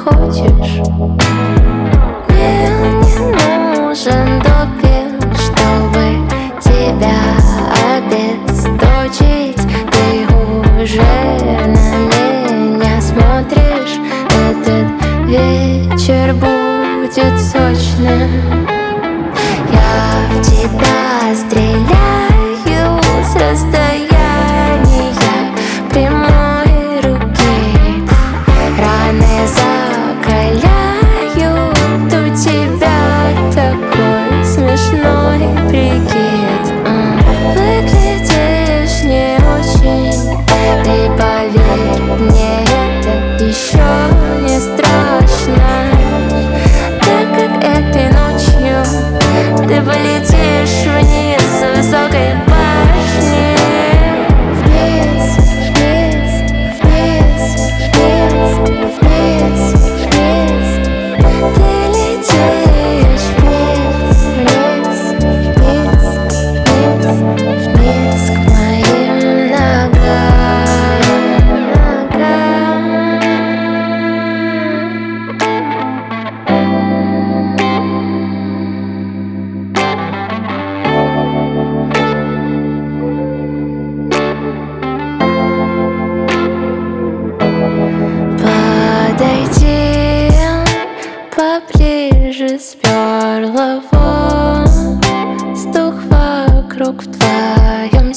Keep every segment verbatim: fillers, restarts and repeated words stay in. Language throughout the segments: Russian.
хочешь. Мне не нужен допинг, чтобы тебя обесточить. Ты уже на меня смотришь. Этот вечер будет сочным. Я в тебя стреляю с расстояния прямой руки. Раны закаляют, у тебя такой смешной прикид. Выглядишь не очень, ты поверь мне, это еще не страшно. Так как этой ночью ты полетишь вниз с высокой башни. Вниз, вниз, вниз, вниз, вниз, вниз. Ты летишь вниз, вниз, вниз, вниз, вниз к моим ногам, ногам. Подойди поближе, сперла воздух вокруг. В твоем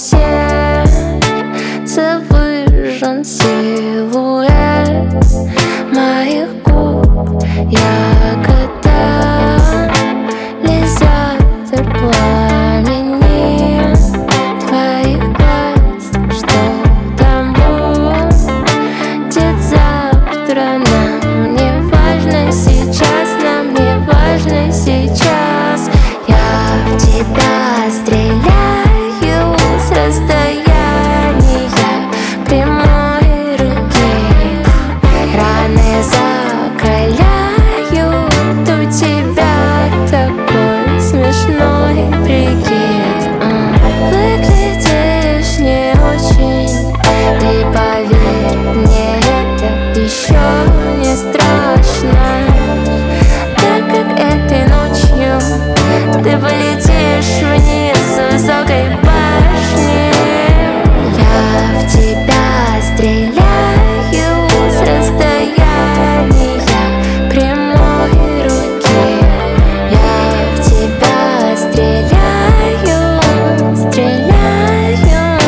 сердце выжжен силуэт моих губ. Ягода, катализатор пламени твоих глаз. Что там будет завтра, нам не важно сейчас, нам не важно сейчас. Я в тебя стреляю с расстояния прямой руки. Раны закаляют, у тебя такой смешной прикид. Выглядишь не очень, ты поверь мне, это еще не страшно. Так как этой ночью ты полетишь вниз с высокой башни. Я в тебя стреляю с расстояния прямой руки. Я в тебя стреляю, стреляю.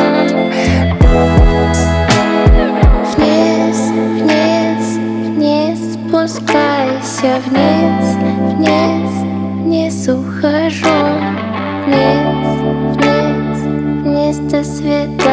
Вниз, вниз, вниз спускайся, вниз, вниз, вниз ухожу. Вниз, вниз, вниз, до свидания.